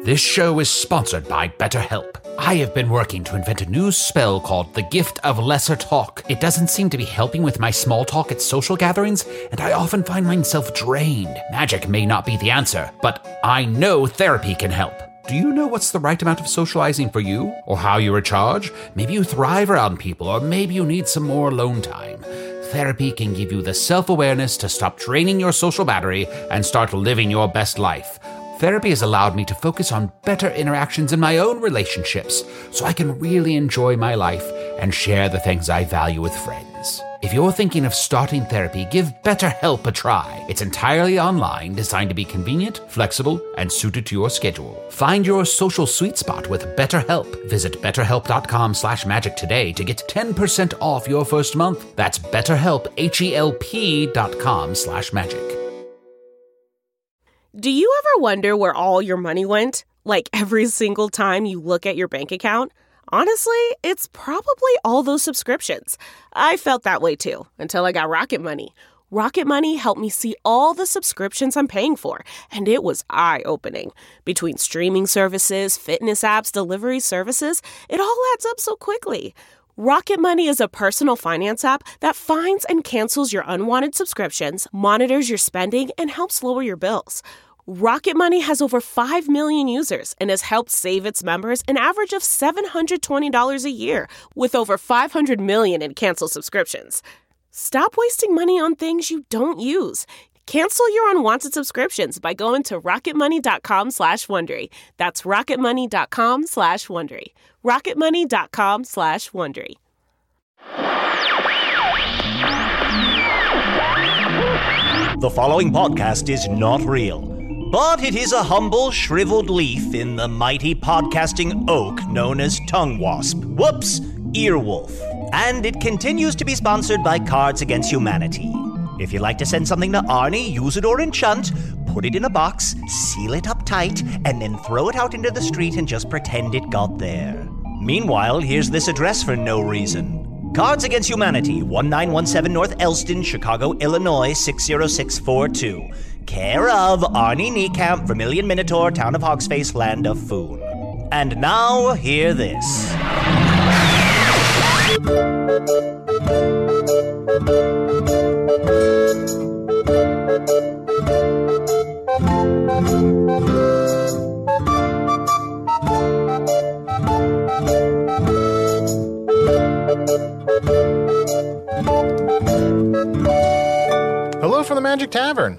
This show is sponsored by BetterHelp. I have been working to invent a new spell called the Gift of Lesser Talk. It doesn't seem to be helping with my small talk at social gatherings, and I often find myself drained. Magic may not be the answer, but I know therapy can help. Do you know what's the right amount of socializing for you? Or how you recharge? Maybe you thrive around people, or maybe you need some more alone time. Therapy can give you the self-awareness to stop draining your social battery and start living your best life. Therapy has allowed me to focus on better interactions in my own relationships, so I can really enjoy my life and share the things I value with friends. If you're thinking of starting therapy, give BetterHelp a try. It's entirely online, designed to be convenient, flexible, and suited to your schedule. Find your social sweet spot with BetterHelp. Visit betterhelp.com/magic today to get 10% off your first month. That's BetterHelp, HELP.com/magic. Do you ever wonder where all your money went? Like every single time you look at your bank account? Honestly, it's probably all those subscriptions. I felt that way too, until I got Rocket Money. Rocket Money helped me see all the subscriptions I'm paying for, and it was eye-opening. Between streaming services, fitness apps, delivery services, it all adds up so quickly. Rocket Money is a personal finance app that finds and cancels your unwanted subscriptions, monitors your spending, and helps lower your bills. Rocket Money has over 5 million users and has helped save its members an average of $720 a year, with over 500 million in canceled subscriptions. Stop wasting money on things you don't use. Cancel your unwanted subscriptions by going to rocketmoney.com/Wondery. That's rocketmoney.com/Wondery. rocketmoney.com/Wondery. The following podcast is not real, but it is a humble, shriveled leaf in the mighty podcasting oak known as Tongue Wasp. Whoops, Earwolf. And it continues to be sponsored by Cards Against Humanity. If you'd like to send something to Arnie, use it or enchant, put it in a box, seal it up tight, and then throw it out into the street and just pretend it got there. Meanwhile, here's this address for no reason. Cards Against Humanity, 1917 North Elston, Chicago, Illinois, 60642. Care of Arnie Niekamp, Vermilion Minotaur, Town of Hogsface, Land of Foon. And now, hear this. Hello from the Magic Tavern,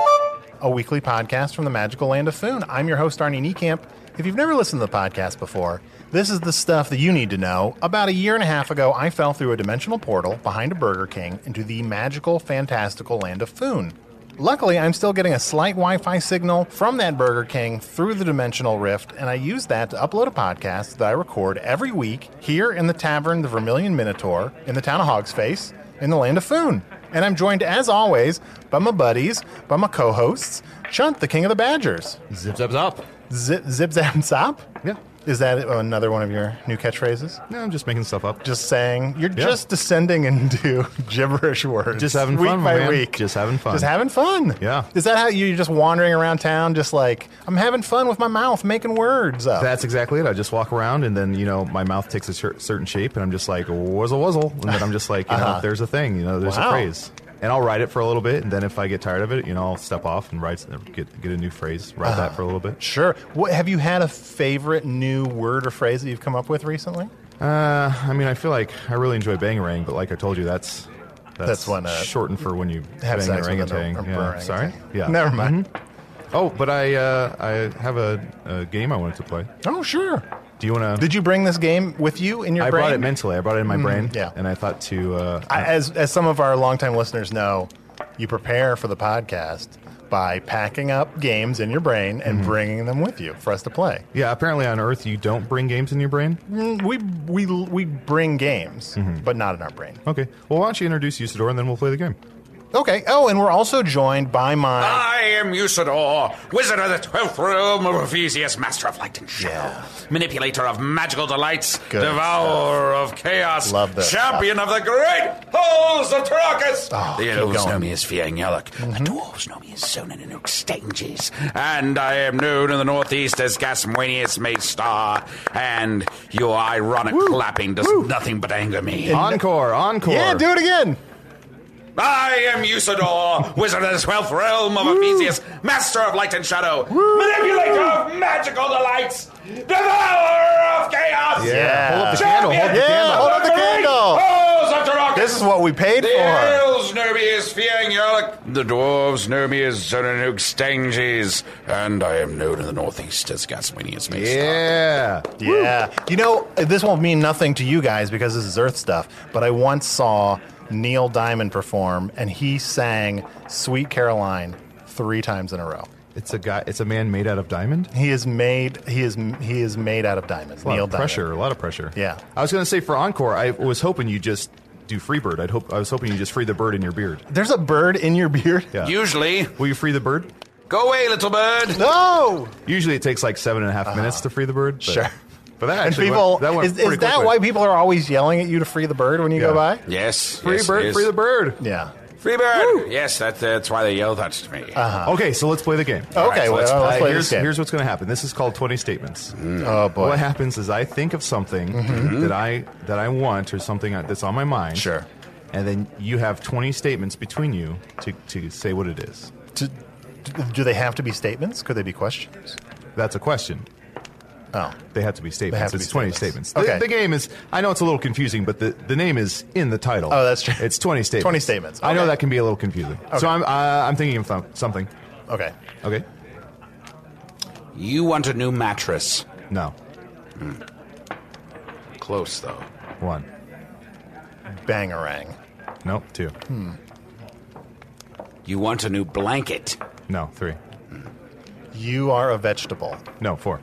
a weekly podcast from the magical land of Foon. I'm your host, Arnie Niekamp. If you've never listened to the podcast before, this is the stuff that you need to know. About a year and a half ago, I fell through a dimensional portal behind a Burger King into the magical, fantastical land of Foon. Luckily, I'm still getting a slight Wi-Fi signal from that Burger King through the dimensional rift, and I use that to upload a podcast that I record every week here in the tavern, the Vermilion Minotaur, in the town of Hogsface, in the land of Foon. And I'm joined, as always, by my buddies, by my co-hosts, Chunt, the king of the Badgers. Zip, zap, zop. Zip, zap, zap? Yeah. Is that another one of your new catchphrases? No, I'm just making stuff up. Just saying, you're just descending into gibberish words. Just having fun, week by man. week. Just having fun. Just having fun. Yeah. Is that how you're just wandering around town, just like, I'm having fun with my mouth, making words up? That's exactly it. I just walk around and then, my mouth takes a certain shape and I'm just like, wuzzle, wuzzle. And then I'm just like, there's a thing, there's a phrase. And I'll write it for a little bit, and then if I get tired of it, I'll step off and get a new phrase, write that for a little bit. Sure. Have you had a favorite new word or phrase that you've come up with recently? I feel like I really enjoy bangarang, but like I told you, that's when shortened for when you have bang sex an with orangutan. orangutan. Sorry? Yeah. Never mind. Mm-hmm. Oh, but I have a game I wanted to play. Oh, sure. Do you want to? Did you bring this game with you in your brain? I brought it mentally. I brought it in my brain. Yeah. And I thought to... as some of our longtime listeners know, you prepare for the podcast by packing up games in your brain and bringing them with you for us to play. Yeah, apparently on Earth you don't bring games in your brain? We bring games, but not in our brain. Okay. Well, why don't you introduce Usador and then we'll play the game. Okay. Oh, and we're also joined by my... I am Usador, wizard of the 12th realm of Ephesius, master of light and shadow, manipulator of magical delights, Good devourer of chaos, Love this champion of the great halls of Tarakas. The keep elves going. know me as Fiang Yalak, the dwarves know me as Sonan and Oakstanges, and I am known in the northeast as Gasmuenius Maystar, and your ironic clapping does nothing but anger me. Encore. Yeah, do it again. I am Usador, wizard of the 12th realm of Ephesius, master of light and shadow, manipulator of magical delights, devourer of chaos. Yeah. Hold up the candle. Hold the Yeah, candle. hold up the candle. Halls of Tarakas. This is what we paid The for. elves know me as Fiang Yalak, the dwarves know me as Zonanuk Stanges, and I am known in the northeast as Gaswinius Maystar. Yeah. Yeah. You know, this won't mean nothing to you guys because this is Earth stuff, but I once saw Neil Diamond perform, and he sang Sweet Caroline 3 times in a row. It's a man made out of diamond. He is made out of diamonds. A lot Neil of pressure. Diamond. A lot of pressure. Yeah. I was going to say for encore, I was hoping you just do Freebird. I was hoping you just free the bird in your beard. There's a bird in your beard? Yeah. Usually, Will you free the bird? go away, little bird. No! Usually it takes like 7.5 minutes to free the bird. But, Sure. But that And actually people, went is pretty that quickly. why people are always yelling at you to free the bird when you go by? Yes, Free yes, bird, yes. free the bird. Yeah. Free bird. Yes, that's why they yelled at me. Okay, so let's play the game. Okay, so let's play this game. Here's what's going to happen. This is called 20 statements. Oh, boy. What happens is I think of something that I want or something that's on my mind. Sure. And then you have 20 statements between you to say what it is. Do they have to be statements? Could they be questions? That's a question. Oh. They have to be statements. They have to It's be 20 statements. statements. Okay. The game is, I know it's a little confusing, but the name is in the title. Oh, that's true. It's 20 statements. 20 statements. I know Okay. that can be a little confusing. So I'm thinking of something. Okay. Okay? You want a new mattress. No. Close, though. 1. Bangarang. No. 2. You want a new blanket. No. 3. You are a vegetable. No. 4.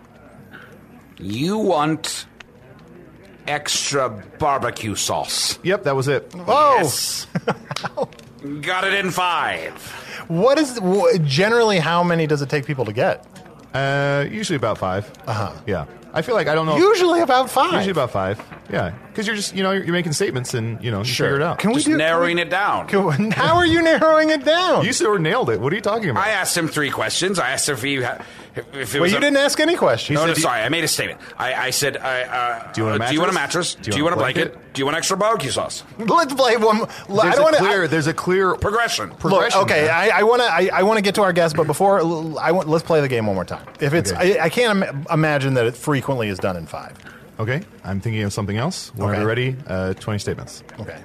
You want extra barbecue sauce. Yep, that was it. Oh! Yes. Got it in 5. What is generally how many does it take people to get? Usually about 5. Yeah. I feel like I don't know. Usually about 5. Usually about 5. Yeah. Because you're just, you're making statements and, you figure it out. Can we Just do narrowing it down. How are you narrowing it down? You sort of nailed it. What are you talking about? I asked him 3 questions. I asked him if it Well, was you didn't ask any questions. No, sorry. I made a statement. I said, Do you want a mattress? Do you want a blanket? Do you want extra barbecue sauce? Let's play one. There's a clear Progression. Look, okay, there. I want to get to our guest, but before let's play the game one more time. If it's, Okay. I can't imagine that it frequently is done in 5. Okay. I'm thinking of something else. When Okay. you're ready, 20 statements. Okay.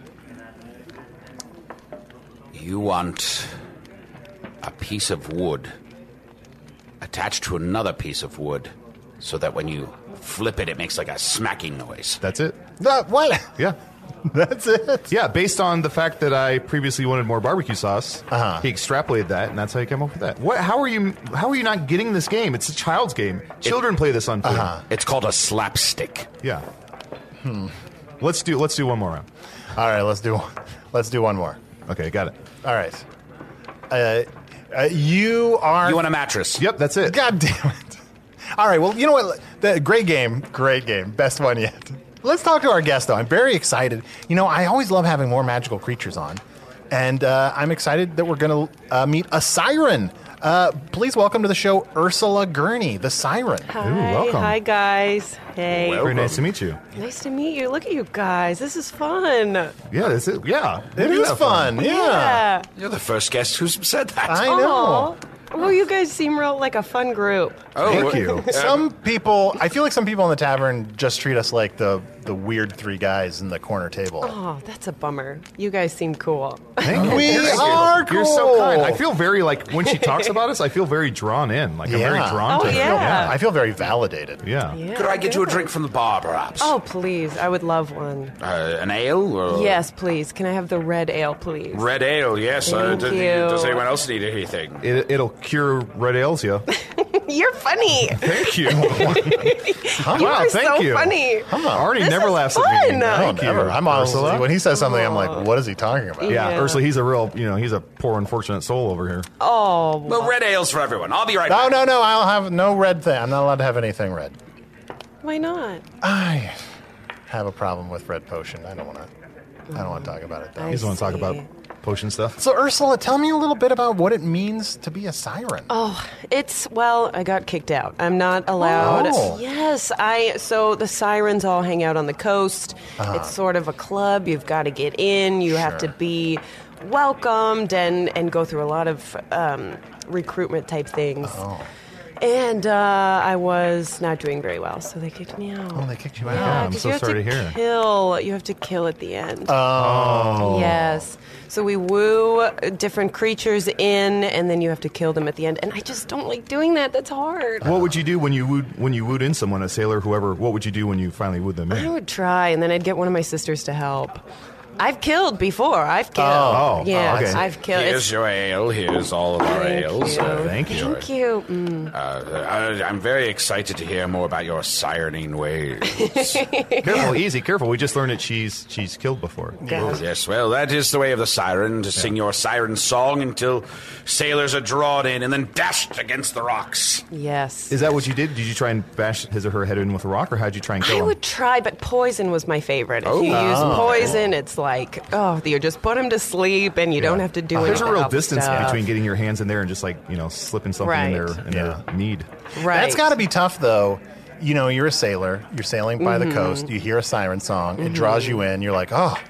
You want a piece of wood attached to another piece of wood so that when you flip it, it makes like a smacking noise. That's it? What? Yeah. That's it. Yeah, based on the fact that I previously wanted more barbecue sauce, he extrapolated that, and that's how he came up with that. What? How are you not getting this game? It's a child's game. Children play this on film. It's called a slapstick. Yeah. Let's do one more round. All right, let's do one more. Okay, got it. All right. You are. You want a mattress? Yep, that's it. God damn it. All right, well, you know what? Great game. Best one yet. Let's talk to our guest, though. I'm very excited. I always love having more magical creatures on. And I'm excited that we're going to meet a siren. Please welcome to the show Ursula Gurney, the siren. Hi, welcome. hi guys. Hey. Very nice to meet you. Nice to meet you. Look at you guys. This is fun. Yeah, that's it. Yeah, It is fun. Yeah. You're the first guest who's said that. I know. Aw. Well, you guys seem real like a fun group. Thank you. Some people, I feel like some people in the tavern just treat us like the weird 3 guys in the corner table. Oh, that's a bummer. You guys seem cool. Thank you. We Thank you. are You're so kind. cool. I feel very when she talks about us, I feel very drawn in. Like I'm very drawn Oh, to her. yeah. I feel very validated. Yeah. Yeah, Could I get you a good. drink from the bar, perhaps? Oh, please. I would love one. An ale? Or Yes, please. Can I have the red ale, please? Red ale, yes. Thank you. Does anyone else need anything? It'll cure red ales, yeah. You're funny. Thank you. You Wow, are thank so you. funny. Arnie This never is laughs at me. fun. Thank you. Never. I'm honestly, Ursula. when he says something, I'm like, what is he talking about? Yeah, Yeah. Ursula, he's a real, he's a poor, unfortunate soul over here. Oh, Well, red ales for everyone. I'll be right No, back. no, I'll have no red thing. I'm not allowed to have anything red. why not? I have a problem with red potion. I don't want to talk about it, though. I He's the one to talk see. about potion stuff. So, Ursula, tell me a little bit about what it means to be a siren. I got kicked out. I'm not allowed. Oh. Yes, so the sirens all hang out on the coast. It's sort of a club. You've got to get in. You have to Sure. be welcomed and go through a lot of recruitment type things. Oh. And I was not doing very well, so they kicked me out. Oh, they kicked you out. Yeah, I'm 'cause so you have sorry to to hear. kill. You have to kill at the end. Oh. Yes. So we woo different creatures in, and then you have to kill them at the end. And I just don't like doing that. That's hard. What would you do when you wooed in someone, a sailor, whoever? What would you do when you finally wooed them I in? would try, and then I'd get one of my sisters to help. I've killed before. I've killed. Oh, yeah, okay. I've killed. Here's your ale. Here's all of our ales. Thank you. Thank you. I'm very excited to hear more about your sirening ways. Careful, easy, careful. We just learned that she's killed before. Oh, yes, well, that is the way of the siren, to sing your siren song until sailors are drawn in and then dashed against the rocks. Yes. Is that what you did? Did you try and bash his or her head in with a rock, or how'd you try and kill I him? would try, but poison was my favorite. If you use poison, it's like, you just put him to sleep, and you don't have to do anything. There's a real else distance stuff. between getting your hands in there and just slipping something in Right. their mead. Right. That's got to be tough, though. You're a sailor. You're sailing by the coast. You hear a siren song. It draws you in. You're like, oh,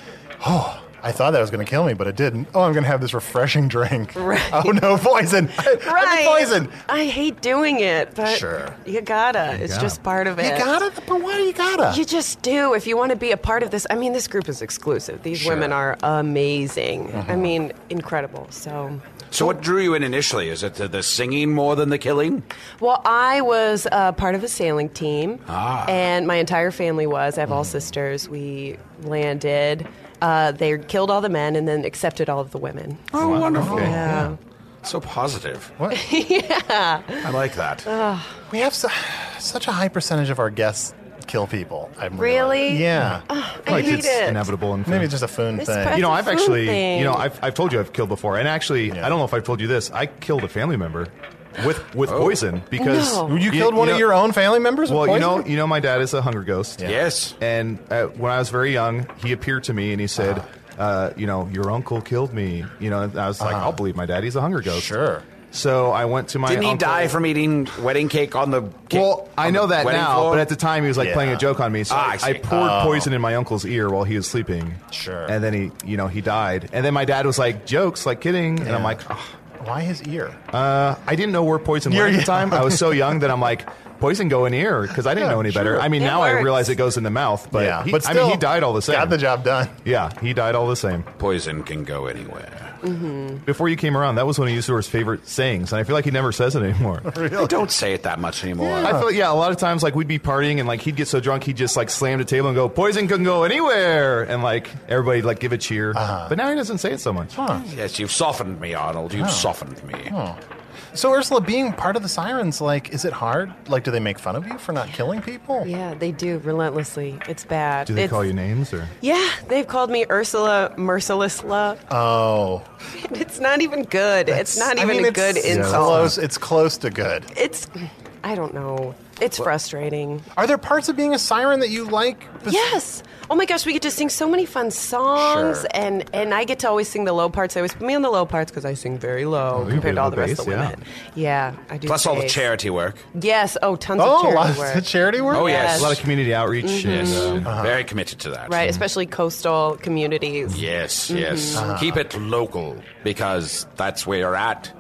I thought that was going to kill me, but it didn't. Oh, I'm going to have this refreshing drink. Right. Oh, no, poison. Right. Poison. I hate doing it, but Sure. you gotta. It's gotta. just part of it. You got it? But why do you got You it? just do if you want to be a part of this. I mean, this group is exclusive. These women are amazing. I mean, incredible. So, what drew you in initially? Is it the singing more than the killing? well, I was part of a sailing team, and my entire family was. I have all sisters. We landed. They killed all the men and then accepted all of the women. Oh, wonderful. Okay. Yeah. So positive. What? I like that. We have such a high percentage of our guests kill people. Really? Yeah. I hate it's it. inevitable. And Maybe it's just a Foon It's thing. pre- I've It's a actually, food thing. I've told you I've killed before, and actually, I don't know if I've told you this. I killed a family member with poison because No. You killed one of your own family members? Well, with you poison? know, my dad is a hunger ghost. Yes. And when I was very young, he appeared to me and he said, your uncle killed me. And I was like, I'll believe my dad. He's a hunger ghost. Sure. So I went to my Didn't he uncle. die from eating wedding cake on the Well, I know that wedding now, floor? but at the time he was like Yeah. playing a joke on me. So I see. I poured poison in my uncle's ear while he was sleeping. Sure. And then he died. And then my dad was like, jokes, like kidding. And I'm like, Why his ear? I didn't know where poison went at the time. I was so young that I'm like, poison go in ear because I didn't know any better. sure. I mean, It now I works. realize it goes in the mouth, but yeah. he, But I still, mean, he died all the same. Got the job done. Yeah, he died all the same. Poison can go anywhere. Before you came around, that was one of Usador's favorite sayings, and I feel like he never says it anymore. I don't say it that much anymore. I feel like, a lot of times, like, we'd be partying, and, like, he'd get so drunk, he'd just, like, slam the table and go, poison can go anywhere! And, like, everybody'd, like, give a cheer. But now he doesn't say it so much. Yes, you've softened me, Arnold. You've softened me. So, Ursula, being part of the Sirens, like, is it hard? Like, do they make fun of you for not killing people? Yeah, they do relentlessly. It's bad. Do they It's- call you names, or? Yeah, they've called me Ursula Mercilessla. Oh. It's not even good. It's not I even mean, a it's good insult. Close, it's close to good. I don't know. It's frustrating. Are there parts of being a siren that you like? Yes. Oh my gosh, we get to sing so many fun songs, Sure. and I get to always sing the low parts. They always put me on the low parts because I sing very low you compared to all do the the rest of the bass, women. Yeah, I do. Plus all the bass. charity work. Yes. Oh, tons Oh, of charity lots work. of charity work? Oh, yes. A lot of community outreach. Yes. And, Very committed to that. Right, especially coastal communities. Yes, yes. Keep it local because that's where you're at.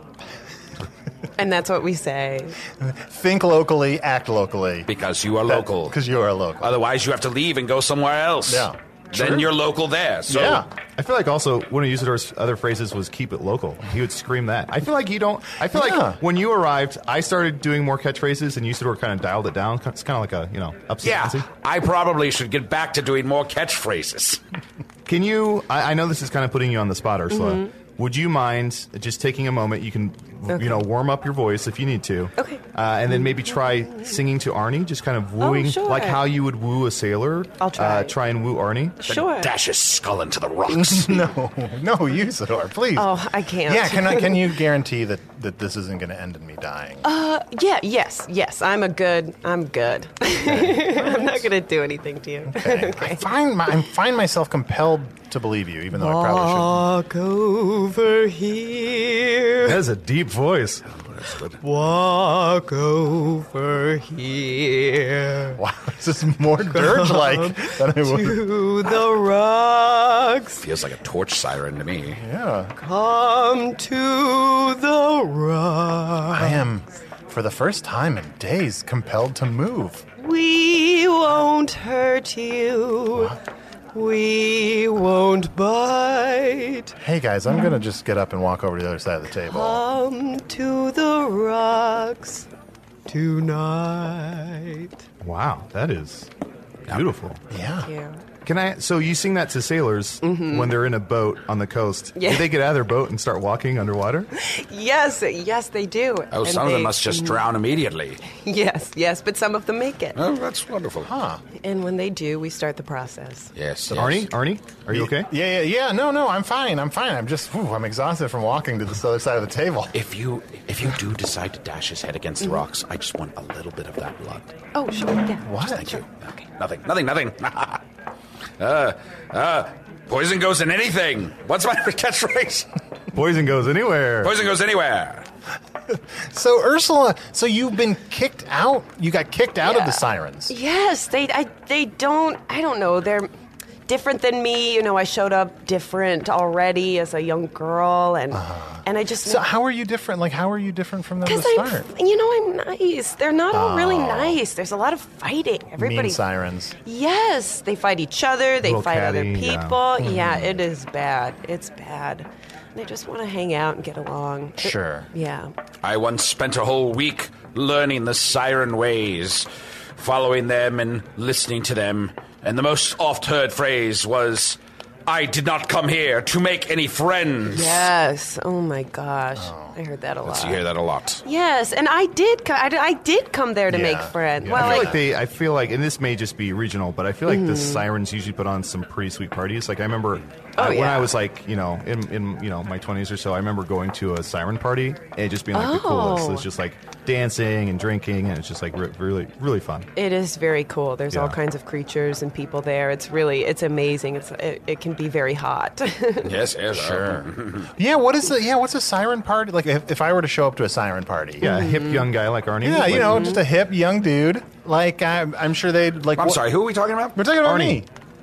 And that's what we say. Think locally, act locally. Because you are local. Because you are local. Otherwise, you have to leave and go somewhere else. Yeah. Then you're local there. So Yeah. I feel like also one of Usador's other phrases was "keep it local." He would scream that. I feel like you don't. I feel Yeah. like when you arrived, I started doing more catchphrases, and Usador kind of dialed it down. It's kind of like a yeah, upset. I probably should get back to doing more catchphrases. Can you? I know this is kind of putting you on the spot, Ursula. Would you mind just taking a moment? You can you know, warm up your voice if you need to. Okay. And then maybe try singing to Arnie, just kind of wooing, sure. like how you would woo a sailor. I'll try. Try and woo Arnie. Sure. Dash his skull into the rocks. No, Usador, please. Oh, I can't. Yeah, can you guarantee that this isn't going to end in me dying? Yes. I'm good. I'm not going to do anything to you. Okay. I find myself compelled to believe you, even though I probably Walk over here. That is a deep voice. Walk over here. shouldn't. Wow, this is more dirge-like than I would. To the rocks. Feels like a torch siren to me. Yeah. Come to the rocks. I am, for the first time in days, compelled to move. We won't hurt you. We won't bite. Hey, guys, I'm going to just get up and walk over to the other side of the table. Come to the rocks tonight. Wow, that is beautiful. Yeah. Yeah. So you sing that to sailors when they're in a boat on the coast. Yeah. Do they get out of their boat and start walking underwater? Yes, they do. Oh, And some of them they- must just drown immediately. Yes, but some of them make it. Oh, that's wonderful. Huh. And when they do, we start the process. Yes. Arnie, are you okay? Yeah. No, I'm fine. I'm just, I'm exhausted from walking to this other side of the table. If you do decide to dash his head against the rocks, I just want a little bit of that blood. Oh, sure, yeah. What? Thank you. Okay. Nothing. Poison goes in anything. What's my catchphrase? Poison goes anywhere. Poison goes anywhere. So, Ursula, you've been kicked out? You got kicked out of Yeah. the Sirens? Yes, they don't, I don't know, they're different than me. You know, I showed up different already as a young girl, and I just... So how are you different? Like, how are you different from them to Because start? I'm nice. They're not all really nice. There's a lot of fighting. Everybody. Mean Sirens. Yes, they fight each other. They Little fight other catty, yeah. people. Yeah, it is bad. It's bad. They just want to hang out and get along. Sure. Yeah. I once spent a whole week learning the siren ways, following them and listening to them. And the most oft-heard phrase was, "I did not come here to make any friends." Yes. Oh my gosh, I heard that a lot. You hear that a lot. Yes, and I did. I did come there to Yeah. make friends. Yeah. Well, I feel like, and this may just be regional, but I feel like the Sirens usually put on some pretty sweet parties. Like I remember when yeah. I was like, in my 20s or so, I remember going to a Siren party and it just being like the coolest. It's just like dancing and drinking, and it's just like really, really fun. it is very cool. There's all Yeah. kinds of creatures and people there. It's amazing. It can be very hot. Yes, sure. Yeah, what's a Siren party? Like, if I were to show up to a Siren party. Yeah, a hip young guy like Arnie. Yeah, like, just a hip young dude. Like, I'm sure they'd like. I'm sorry, who are we talking about? We're talking about Arnie. me.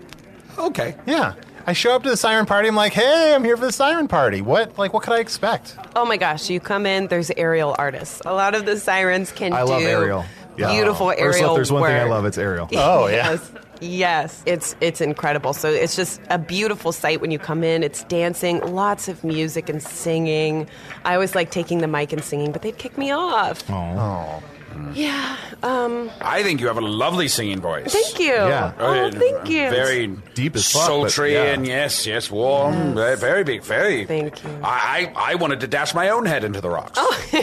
Okay. Yeah. I show up to the Siren party. I'm like, hey, I'm here for the Siren party. What could I expect? Oh my gosh, you come in, there's aerial artists. A lot of the sirens can I do love Ariel. Yeah. beautiful Ursula, aerial if there's one thing I work. love, it's Ariel. Oh, yeah. Yes, it's incredible. So it's just a beautiful sight when you come in. It's dancing, lots of music and singing. I always like taking the mic and singing, but they'd kick me off. Oh. Yeah. I think you have a lovely singing voice. Thank you. Yeah. Oh, thank you. Very Deep as fuck, but sultry yeah. and yes, warm. Very big, very. Thank you. I wanted to dash my own head into the rocks.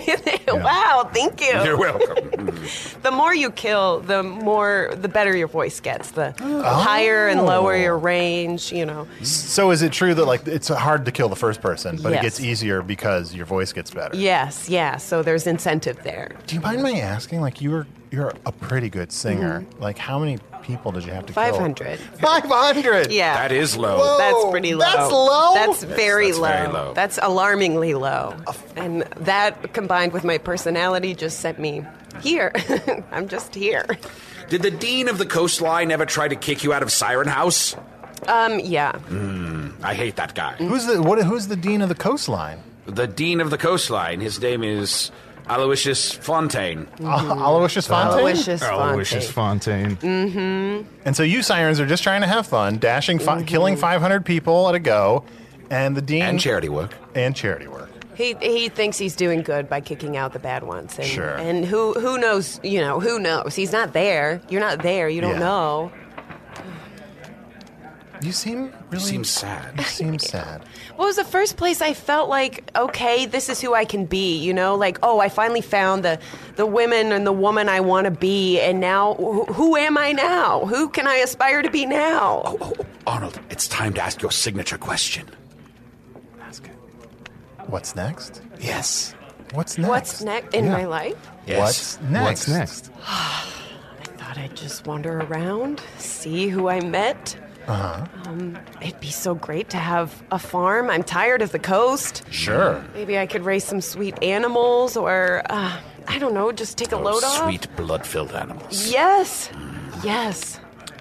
Wow, thank you. You're welcome. The more you kill, the better your voice gets. The higher and lower your range, So is it true that like it's hard to kill the first person, but it Yes. gets easier because your voice gets better? Yes, yeah. So there's incentive there. Do you mind my asking? Like, you're a pretty good singer. Like, how many people did you have to kill? 500. 500. Yeah. That is low. Whoa. That's pretty low. That's low? That's very that's low. very low. That's alarmingly low. And that combined with my personality just sent me here. I'm just here. Did the dean of the coastline ever try to kick you out of Siren House? Yeah. I hate that guy. Who's the dean of the coastline? The dean of the coastline. His name is Aloysius Fontaine. Aloysius Fontaine? Aloysius Aloysius Fontaine. Fontaine. And so you Sirens are just trying to have fun, killing 500 people at a go, and the dean... And charity work. And charity work. He thinks he's doing good by kicking out the bad ones. And, Sure. And who knows, who knows? He's not there. You're not there. You don't Yeah. know. You seem really... Seems sad. You seem sad. Well, it was the first place I felt like, okay, this is who I can be, you know? Like, oh, I finally found the women and the woman I want to be, and now, who am I now? Who can I aspire to be now? Oh, Arnold, it's time to ask your signature question. Ask it. What's next? Yes. What's next? What's next in my life? Yes. What's next? What's next? I thought I'd just wander around, see who I met. It'd be so great to have a farm. I'm tired of the coast. Sure. Maybe I could raise some sweet animals, or, I don't know, just take a load off. Sweet, blood-filled animals. Yes. Yes.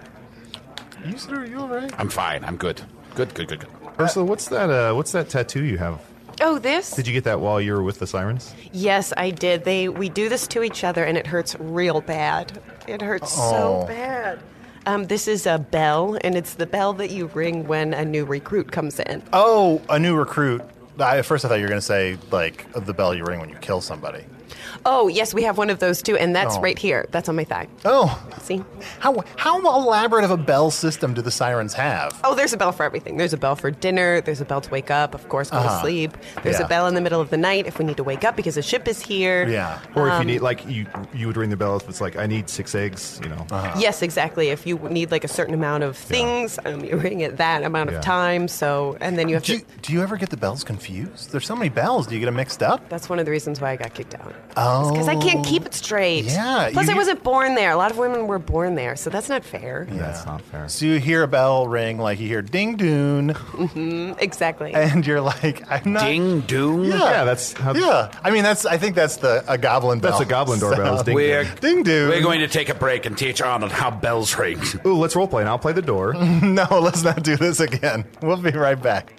Are you all right? I'm fine. I'm good. Good. Ursula, what's that tattoo you have? Oh, this? Did you get that while you were with the Sirens? Yes, I did. We do this to each other, and it hurts real bad. It hurts so bad. This is a bell, and it's the bell that you ring when a new recruit comes in. Oh, a new recruit. At first I thought you were going to say, like, the bell you ring when you kill somebody. Oh, yes, we have one of those, too, and that's right here. That's on my thigh. Oh. See? How elaborate of a bell system do the Sirens have? Oh, there's a bell for everything. There's a bell for dinner. There's a bell to wake up, of course, go to sleep. There's a bell in the middle of the night if we need to wake up because the ship is here. Yeah. Or if you need, like, you would ring the bell if it's like, I need 6 eggs, you know. Yes, exactly. If you need, like, a certain amount of things, you ring it that amount of time, so, and then you have to... Do you ever get the bells confused? There's so many bells. Do you get them mixed up? That's one of the reasons why I got kicked out. Oh. Because I can't keep it straight. Yeah. Plus, I wasn't born there. A lot of women were born there, so that's not fair. Yeah. That's not fair. So you hear a bell ring, like you hear ding doon, Exactly. and you're like, I'm not. Ding doom. Yeah, that's how... Yeah. I mean, I think that's a goblin bell. That's a goblin doorbell. It's ding We're, ding. Ding doon. we're going to take a break and teach Arnold how bells ring. Ooh, let's roleplay, and I'll play the door. No, let's not do this again. We'll be right back.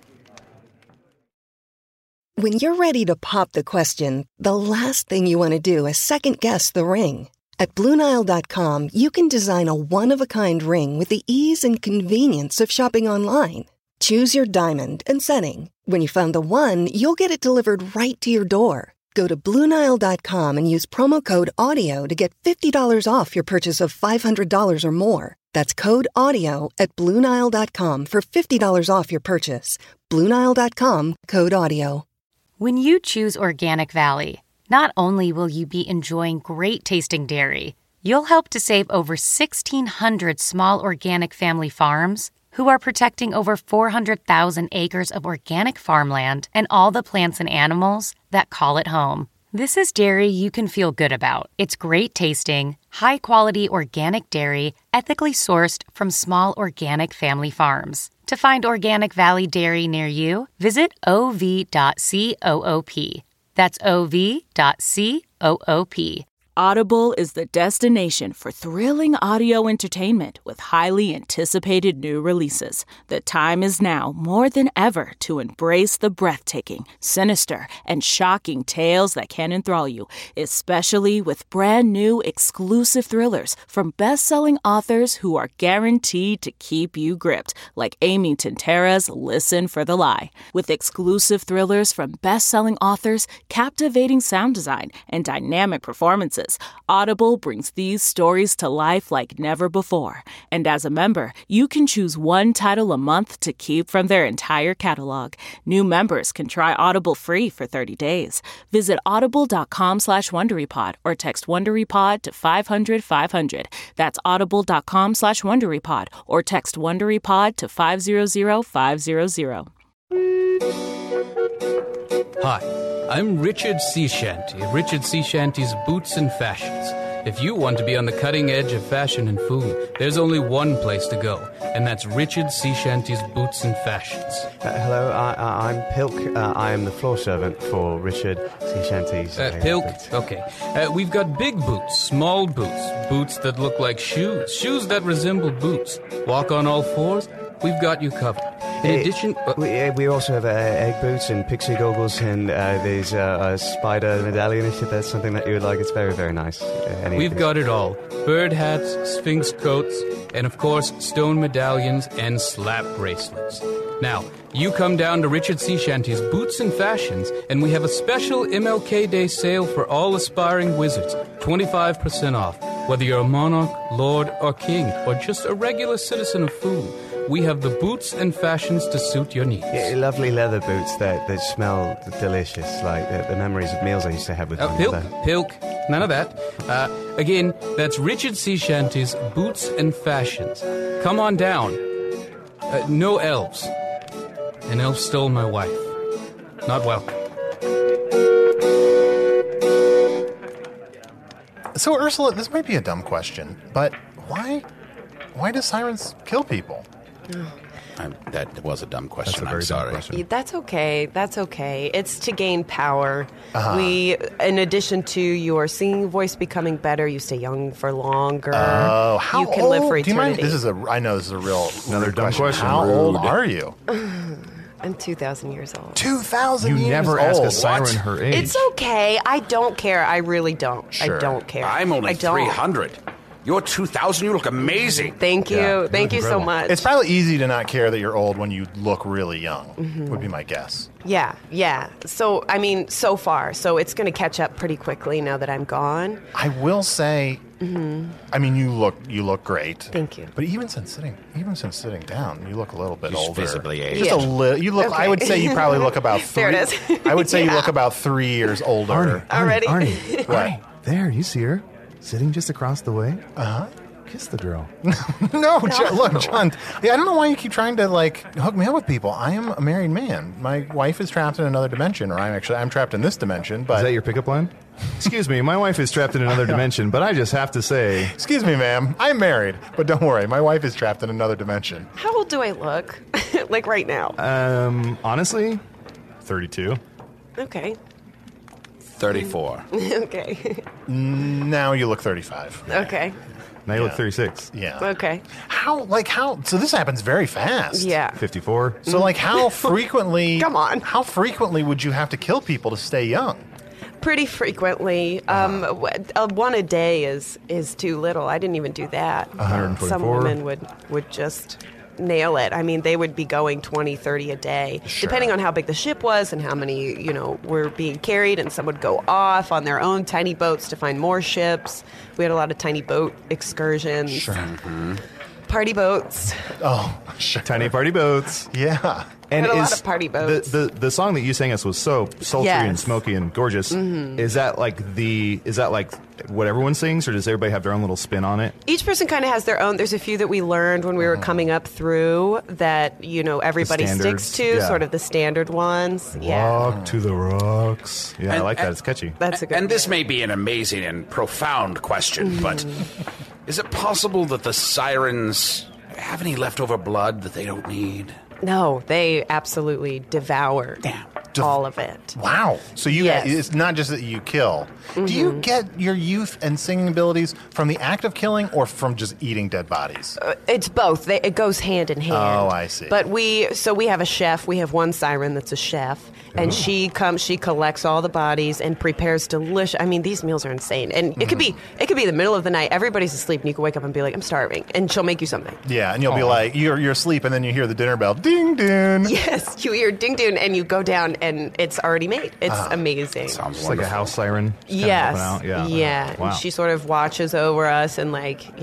When you're ready to pop the question, the last thing you want to do is second-guess the ring. At BlueNile.com, you can design a one-of-a-kind ring with the ease and convenience of shopping online. Choose your diamond and setting. When you find the one, you'll get it delivered right to your door. Go to BlueNile.com and use promo code AUDIO to get $50 off your purchase of $500 or more. That's code AUDIO at BlueNile.com for $50 off your purchase. BlueNile.com, code AUDIO. When you choose Organic Valley, not only will you be enjoying great-tasting dairy, you'll help to save over 1,600 small organic family farms who are protecting over 400,000 acres of organic farmland and all the plants and animals that call it home. This is dairy you can feel good about. It's great-tasting, high-quality organic dairy, ethically sourced from small organic family farms. To find Organic Valley Dairy near you, visit ov.coop. That's ov.coop. Audible is the destination for thrilling audio entertainment with highly anticipated new releases. The time is now more than ever to embrace the breathtaking, sinister, and shocking tales that can enthrall you, especially with brand new exclusive thrillers from best-selling authors who are guaranteed to keep you gripped, like Amy Tintera's Listen for the Lie. With exclusive thrillers from best-selling authors, captivating sound design, and dynamic performances, Audible brings these stories to life like never before. And as a member, you can choose one title a month to keep from their entire catalog. New members can try Audible free for 30 days. Visit audible.com/WonderyPod or text WonderyPod to 500-500. That's audible.com/WonderyPod or text WonderyPod to 500-500. Hi, I'm Richard Sea Shanty of Richard Sea Shanty's Boots and Fashions. If you want to be on the cutting edge of fashion and food, there's only one place to go, and that's Richard Sea Shanty's Boots and Fashions. Hello, I'm Pilk. I am the floor servant for Richard Sea Shanty's... Pilk? Okay. We've got big boots, small boots, boots that look like shoes, shoes that resemble boots. Walk on all fours? We've got you covered. In addition... we also have egg boots and pixie goggles, and there's a spider medallion if that's something that you would like. It's very, very nice. We've got it all. Bird hats, sphinx coats, and of course, stone medallions and slap bracelets. Now, you come down to Richard Sea Shanty's Boots and Fashions, and we have a special MLK Day sale for all aspiring wizards. 25% off. Whether you're a monarch, lord, or king, or just a regular citizen of Food. we have the boots and fashions to suit your needs. Yeah, lovely leather boots that smell delicious, like the memories of meals I used to have with my mother. Pilk, none of that. Again, that's Richard C. Shanty's Boots and Fashions. Come on down. No elves. An elf stole my wife. Not welcome. So, Ursula, this might be a dumb question, but why do sirens kill people? That was a dumb question. That's a very I'm sorry. dumb question. That's okay. That's okay. It's to gain power. Uh-huh. In addition to your singing voice becoming better, you stay young for longer. Oh, how you can old? live for Do you mind? eternity. I know this is a real Another dumb question. How old Rude. are you? I'm 2,000 years old. 2,000 You years never old. ask a siren What? her age. It's okay. I don't care. I really don't. Sure. I don't care. I'm only I don't. 300. You're 2,000. You look amazing. Thank you. Yeah, Thank you so incredible. much. It's probably easy to not care that you're old when you look really young, Mm-hmm. would be my guess. Yeah. So, I mean, so far. So it's going to catch up pretty quickly now that I'm gone. I will say, I mean, you look great. Thank you. But even since sitting down, you look a little bit He's older. visibly aged. Just a little. You look. I Okay. would say you probably look about 3. There it is. I would say you Yeah. look about 3 years older. Already? Arnie. What? There, you see her sitting just across the way. Kiss the girl. No, John, look, John. Yeah, I don't know why you keep trying to hook me up with people. I am a married man. My wife is trapped in another dimension, or I'm trapped in this dimension. But Is that your pickup line? Excuse me, my wife is trapped in another dimension, but I just have to say, excuse me, ma'am. I'm married, but don't worry, my wife is trapped in another dimension. How old do I look? Like right now? honestly, 32. Okay. 34. Okay. Now you look 35. Okay. Now you look 36. Yeah. Okay. How? So this happens very fast. Yeah. 54. So how frequently? Come on. How frequently would you have to kill people to stay young? Pretty frequently. One a day is too little. I didn't even do that. 124. Some women would just nail it. I mean, they would be going 20, 30 a day, depending on how big the ship was and how many, were being carried. And some would go off on their own tiny boats to find more ships. We had a lot of tiny boat excursions. Sure. Party boats. Oh, sure. Tiny party boats. Yeah. And Had a lot of party boats. The song that you sang us was so sultry and Yes. smoky and gorgeous. Is that like what everyone sings, or does everybody have their own little spin on it? Each person kind of has their own. There's a few that we learned when we were coming up through that, everybody standards, sticks to, yeah. sort of the standard ones. Yeah. Rock to the rocks. Yeah, I like that. It's catchy. That's a good And this may be an amazing and profound question, but is it possible that the sirens have any leftover blood that they don't need? No, they absolutely devour all of it. Wow. So Yes. it's not just that you kill. Do you get your youth and singing abilities from the act of killing or from just eating dead bodies? It's both. It goes hand in hand. Oh, I see. But we have a chef. We have one siren that's a chef, and she collects all the bodies and prepares delicious. I mean, these meals are insane. And it could be the middle of the night. Everybody's asleep, and you can wake up and be like, "I'm starving," and she'll make you something. Yeah, and you'll be like, you're asleep, and then you hear the dinner bell, ding ding. Yes, you hear ding ding, and you go down, and it's already made. It's amazing. Sounds It's like a house siren. Just kinda Yes. helping out. Yeah. Yeah. Wow. And she sort of watches over us and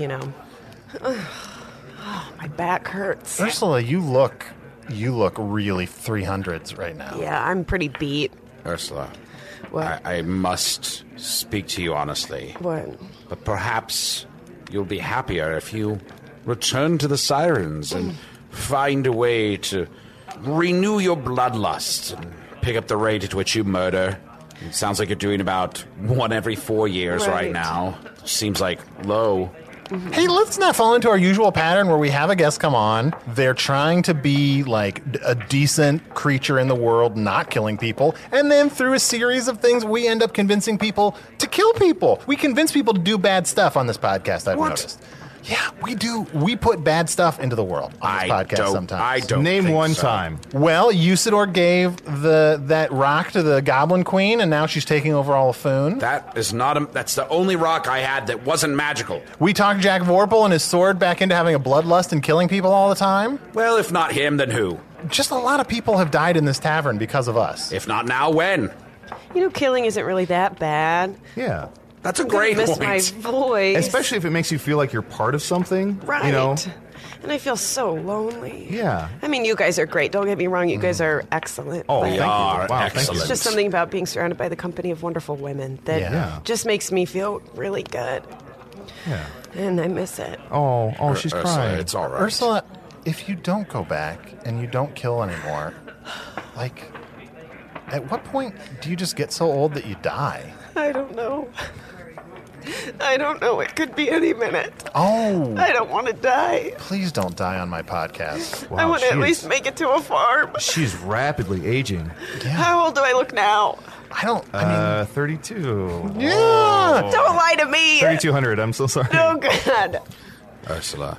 my back hurts. Ursula, you look really 300s right now. Yeah, I'm pretty beat. Ursula, What? I must speak to you honestly. What? But perhaps you'll be happier if you return to the sirens and find a way to renew your bloodlust and pick up the rate at which you murder. It sounds like you're doing about 1 every 4 years right Right. now. Seems like low. Hey, let's not fall into our usual pattern where we have a guest come on. They're trying to be like a decent creature in the world, not killing people. And then through a series of things, we end up convincing people to kill people. We convince people to do bad stuff on this podcast, I've noticed. Yeah, we do. We put bad stuff into the world on this podcast sometimes. I don't Name think one so. time. Well, Usador gave that rock to the Goblin Queen, and now she's taking over all of Foon. That is not that's the only rock I had that wasn't magical. We talked Jack Vorpal and his sword back into having a bloodlust and killing people all the time. Well, if not him, then who? Just a lot of people have died in this tavern because of us. If not now, when? Killing isn't really that bad. Yeah. That's a I great miss point. my voice. Especially if it makes you feel like you're part of something. Right. You know? And I feel so lonely. Yeah. I mean, you guys are great. Don't get me wrong. You guys are excellent. Oh, but thank you. Wow, thank you. It's just something about being surrounded by the company of wonderful women that just makes me feel really good. Yeah. And I miss it. Oh, she's crying. It's all right. Ursula, if you don't go back and you don't kill anymore, like, at what point do you just get so old that you die? I don't know. I don't know. It could be any minute. Oh. I don't want to die. Please don't die on my podcast. Wow, I want to at she least is- make it to a farm. She's rapidly aging. How old do I look now? I mean, 32. yeah. Don't lie to me. 3,200. I'm so sorry. Oh, God. Ursula,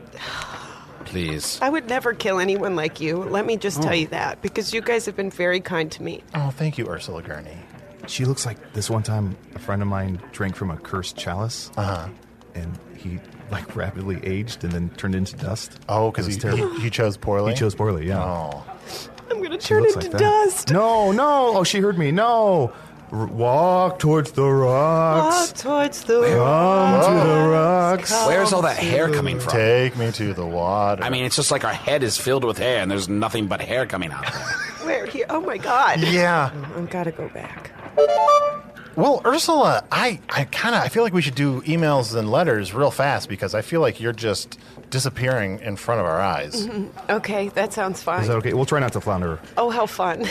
please. I would never kill anyone like you. Let me just tell you that, because you guys have been very kind to me. Oh, thank you, Ursula Gurney. She looks like this one time a friend of mine drank from a cursed chalice. Uh-huh. And he, like, rapidly aged and then turned into dust. Oh, because he chose poorly? He chose poorly, yeah. Oh. I'm going to She turn looks into like that. dust. No. Oh, she heard me. No. Walk towards the rocks. Walk towards the Come to the rocks. Where's all that hair coming from? Take me to the water. I mean, it's just like our head is filled with hair, and there's nothing but hair coming out of there. Where here? Oh, my God. Yeah. I've got to go back. Well, Ursula, I feel like we should do emails and letters real fast because I feel like you're just disappearing in front of our eyes. Okay, that sounds fine. Is that okay? We'll try not to flounder. Oh, how fun.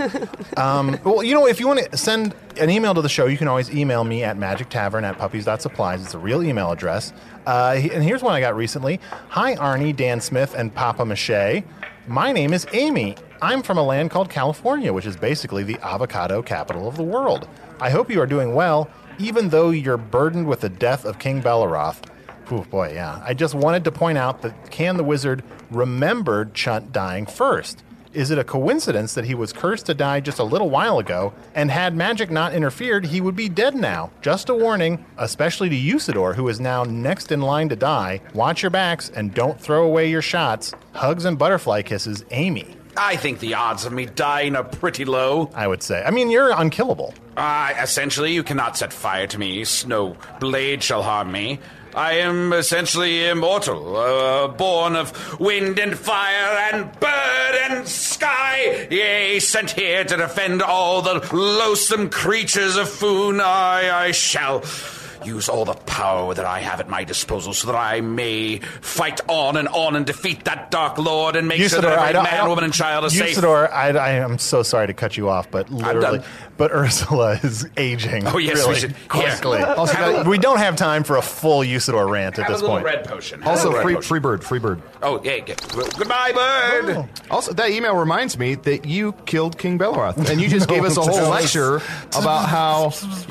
Well, if you want to send an email to the show, you can always email me at magictavern@puppies.supplies. It's a real email address. And here's one I got recently. Hi, Arnie, Dan Smith, and Papa Mache. My name is Amy. I'm from a land called California, which is basically the avocado capital of the world. I hope you are doing well, even though you're burdened with the death of King Belleroth. Oh, boy, yeah. I just wanted to point out that Can the Wizard remembered Chunt dying first. Is it a coincidence that he was cursed to die just a little while ago, and had magic not interfered, he would be dead now? Just a warning, especially to Usador, who is now next in line to die. Watch your backs and don't throw away your shots. Hugs and butterfly kisses, Amy. I think the odds of me dying are pretty low. I would say. I mean, you're unkillable. Essentially, you cannot set fire to me. No blade shall harm me. I am essentially immortal, born of wind and fire and bird and sky. Yea, sent here to defend all the loathsome creatures of Foon. I shall use all the power that I have at my disposal so that I may fight on and defeat that Dark Lord and make sure that every man, woman, and child is safe. Usador, I am so sorry to cut you off, but literally, but Ursula is aging. Oh, yes, really we should. quickly. Here. Also, we don't have time for a full Usador rant at Have this a little point. red potion. Also, free bird. Oh, yeah. Goodbye, bird. Oh. Also, that email reminds me that you killed King Belleroth, and you just gave us a whole lecture about how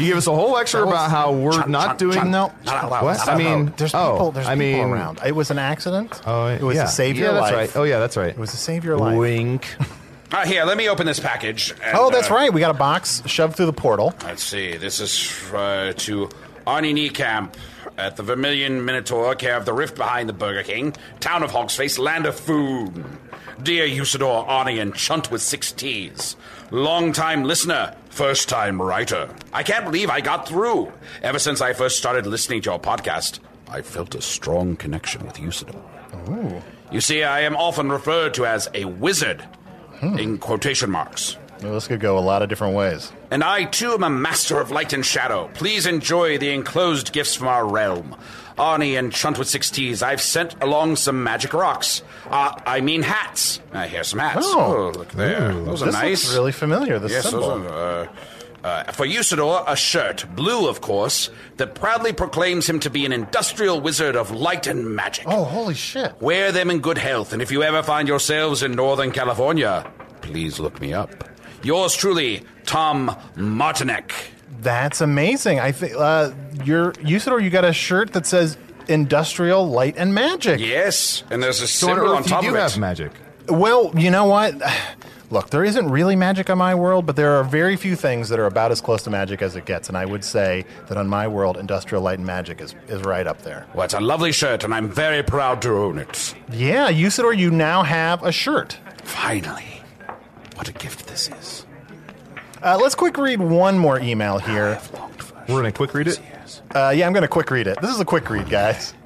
we're not doing. No, what? I mean, there's people around. It was an accident. It was to save your life. Right. Oh, yeah, that's right. It was to save your life. Wink. Here, let me open this package. And, That's right. We got a box shoved through the portal. Let's see. This is to Arnie Niekamp at the Vermilion Minotaur, care of the Rift Behind the Burger King, town of Hogsface, land of food. Dear Usador, Arnie, and Chunt with 6 T's. Long-time listener, first-time writer. I can't believe I got through. Ever since I first started listening to your podcast, I felt a strong connection with Usador. Ooh. You see, I am often referred to as a wizard, in quotation marks. Well, this could go a lot of different ways. And I, too, am a master of light and shadow. Please enjoy the enclosed gifts from our realm. Arnie and Chunt with 6 T's, I've sent along some magic rocks. Hats. Here's some hats. Oh, look there. Ooh, those are this nice. looks really familiar, this yes, symbol. Those are, for Usador, a shirt, blue, of course, that proudly proclaims him to be an industrial wizard of light and magic. Oh, holy shit. Wear them in good health, and if you ever find yourselves in Northern California, please look me up. Yours truly, Tom Martinek. That's amazing. I think Usador, you got a shirt that says Industrial Light and Magic. Yes, and there's a So on symbol on Earth, top you of do it. have magic. Well, you know what? Look, there isn't really magic on my world, but there are very few things that are about as close to magic as it gets, and I would say that on my world, Industrial Light and Magic is right up there. Well, it's a lovely shirt, and I'm very proud to own it. Yeah, Usador, you now have a shirt. Finally. What a gift this is. Let's quick read one more email here. We're going to quick read it? Yeah, I'm going to quick read it. This is a quick read, guys.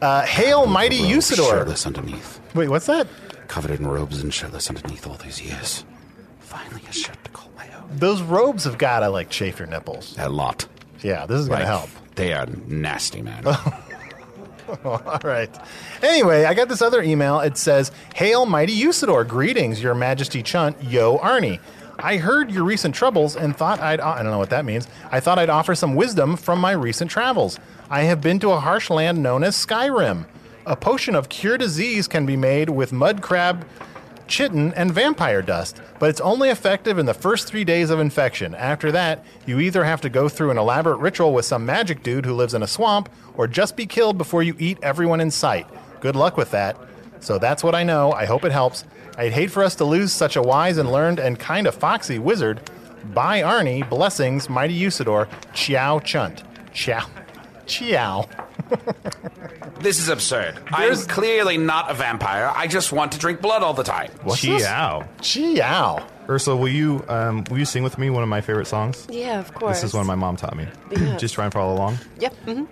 Hail, mighty Usador. Shirtless underneath. Wait, what's that? Covered in robes and shirtless underneath all these years. Finally a shirt to call my own. Those robes have got to, like, chafe your nipples. A lot. Yeah, this is going to help. They are nasty, man. All right. Anyway, I got this other email. It says, Hail, mighty Usador. Greetings, your majesty Chunt. Yo, Arnie. I heard your recent troubles and thought I don't know what that means. I thought I'd offer some wisdom from my recent travels. I have been to a harsh land known as Skyrim. A potion of cure disease can be made with mud crab, chitin, and vampire dust, but it's only effective in the first 3 days of infection. After that, you either have to go through an elaborate ritual with some magic dude who lives in a swamp, or just be killed before you eat everyone in sight. Good luck with that. So that's what I know. I hope it helps. I'd hate for us to lose such a wise and learned and kind of foxy wizard. Bye, Arnie. Blessings, mighty Usador. Ciao, Chunt. Ciao. Ciao. This is absurd. I'm clearly not a vampire. I just want to drink blood all the time. What's Ciao. This? Ciao. Ursula, will you sing with me one of my favorite songs? Yeah, of course. This is one my mom taught me. Yeah. Just try and follow along. Yep. Mm-hmm.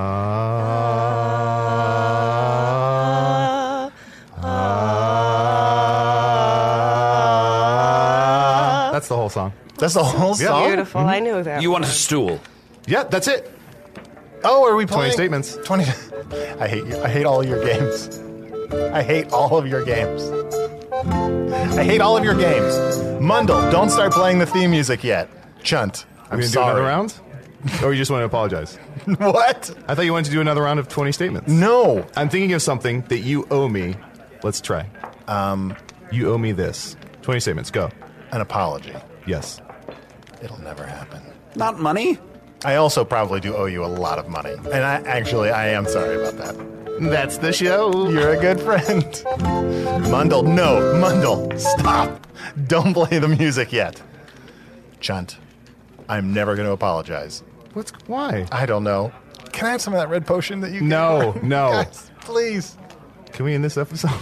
That's the whole song. That's the whole song? Beautiful. I know that. You want a stool? Yeah, that's it. Oh, are we playing? 20 statements. 20. I hate you. I hate all your games. I hate all of your games. I hate all of your games. Mundle, don't start playing the theme music yet. Chunt, I'm going to do another round? Or you just want to apologize? What? I thought you wanted to do another round of 20 statements. No. I'm thinking of something that you owe me. Let's try. You owe me this. 20 statements. Go. An apology. Yes. It'll never happen. Not money? I also probably do owe you a lot of money. And I am sorry about that. That's the show. You're a good friend. Mundle, no. Mundle, stop. Don't play the music yet. Chunt, I'm never going to apologize. Why? I don't know. Can I have some of that red potion that you No. Guys, please. Can we end this episode?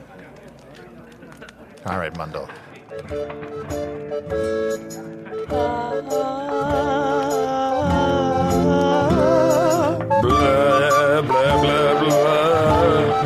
All right, Mundle. Blah, blah, blah, blah.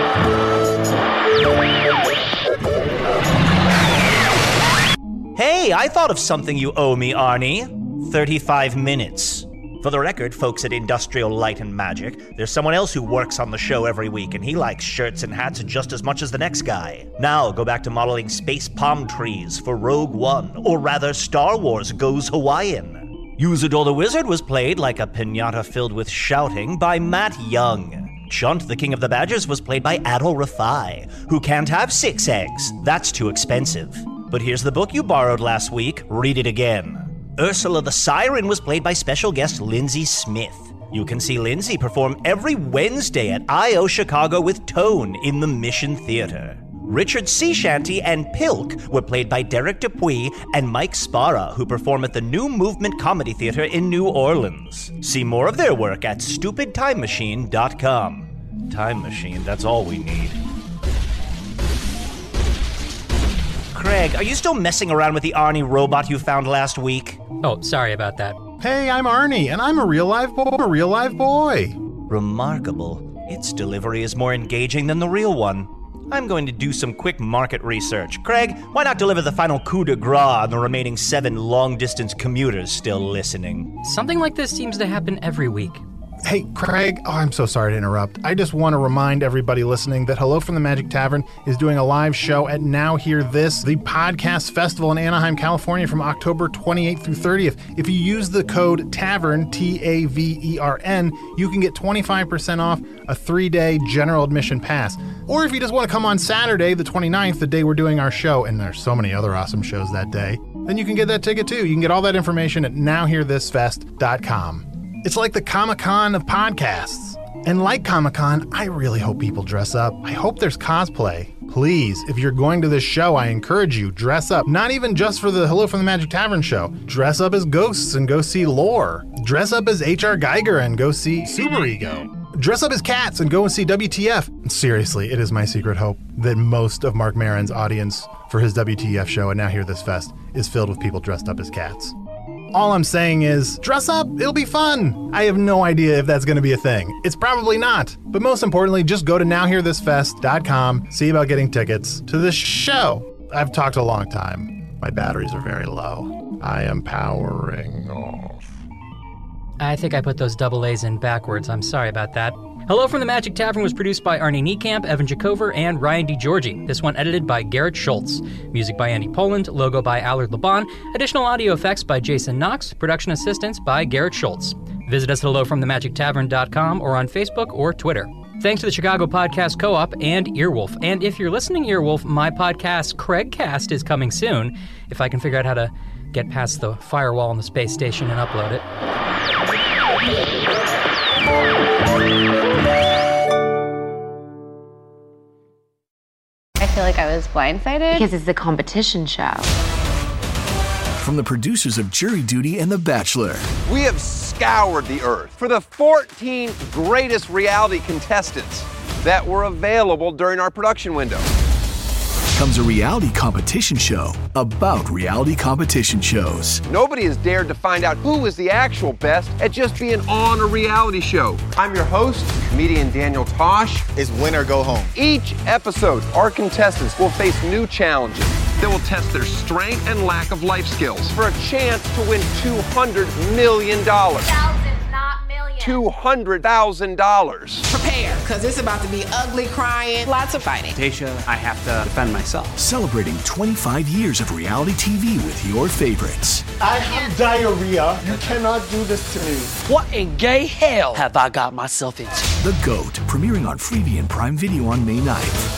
Hey, I thought of something you owe me, Arnie. 35 minutes. For the record, folks at Industrial Light and Magic, there's someone else who works on the show every week, and he likes shirts and hats just as much as the next guy. Now, go back to modeling space palm trees for Rogue One, or rather, Star Wars Goes Hawaiian. Usador the Wizard was played like a piñata filled with shouting by Matt Young. Chunt, the King of the Badgers, was played by Adol Rafai, who can't have 6 eggs. That's too expensive. But here's the book you borrowed last week. Read it again. Ursula the Siren was played by special guest Lindsay Smith. You can see Lindsay perform every Wednesday at I.O. Chicago with Tone in the Mission Theater. Richard Sea Shanty and Pilk were played by Derek Dupuis and Mike Sparra, who perform at the New Movement Comedy Theater in New Orleans. See more of their work at stupidtimemachine.com. Time Machine, that's all we need. Craig, are you still messing around with the Arnie robot you found last week? Oh, sorry about that. Hey, I'm Arnie, and I'm a real live boy. Remarkable. Its delivery is more engaging than the real one. I'm going to do some quick market research. Craig, why not deliver the final coup de grace on the remaining 7 long-distance commuters still listening? Something like this seems to happen every week. Hey, Craig, I'm so sorry to interrupt. I just want to remind everybody listening that Hello from the Magic Tavern is doing a live show at Now Hear This, the podcast festival in Anaheim, California from October 28th through 30th. If you use the code TAVERN, TAVERN, you can get 25% off a 3-day general admission pass. Or if you just want to come on Saturday, the 29th, the day we're doing our show, and there's so many other awesome shows that day, then you can get that ticket too. You can get all that information at nowhearthisfest.com. It's like the Comic-Con of podcasts. And like Comic-Con, I really hope people dress up. I hope there's cosplay. Please, if you're going to this show, I encourage you, dress up. Not even just for the Hello from the Magic Tavern show. Dress up as ghosts and go see Lore. Dress up as H.R. Geiger and go see Super Ego. Dress up as cats and go and see WTF. Seriously, it is my secret hope that most of Mark Maron's audience for his WTF show and Now Hear This Fest is filled with people dressed up as cats. All I'm saying is, dress up, it'll be fun. I have no idea if that's going to be a thing. It's probably not. But most importantly, just go to nowhearthisfest.com, see about getting tickets to this show. I've talked a long time. My batteries are very low. I am powering off. I think I put those double A's in backwards. I'm sorry about that. Hello from the Magic Tavern was produced by Arnie Niekamp, Evan Jacover, and Ryan DiGiorgi. This one edited by Garrett Schultz. Music by Andy Poland, logo by Allard Laban, additional audio effects by Jason Knox, production assistance by Garrett Schultz. Visit us at hellofromthemagictavern.com or on Facebook or Twitter. Thanks to the Chicago Podcast Co-op and Earwolf. And if you're listening, Earwolf, my podcast, Craigcast, is coming soon. If I can figure out how to get past the firewall on the space station and upload it. I feel like I was blindsided because it's a competition show. From the producers of Jury Duty and The Bachelor. We have scoured the earth for the 14 greatest reality contestants that were available during our production window. Comes a reality competition show about reality competition shows. Nobody has dared to find out who is the actual best at just being on a reality show. I'm your host, comedian Daniel Tosh. It's win or go home. Each episode, our contestants will face new challenges that will test their strength and lack of life skills for a chance to win $200 million. Thousands, not millions. $200,000. Prepare, because it's about to be ugly, crying, lots of fighting. Tasha, I have to defend myself. Celebrating 25 years of reality TV with your favorites. I have diarrhea. You cannot do this to me. What in gay hell have I got myself into? The GOAT, premiering on Freevee and Prime Video on May 9th.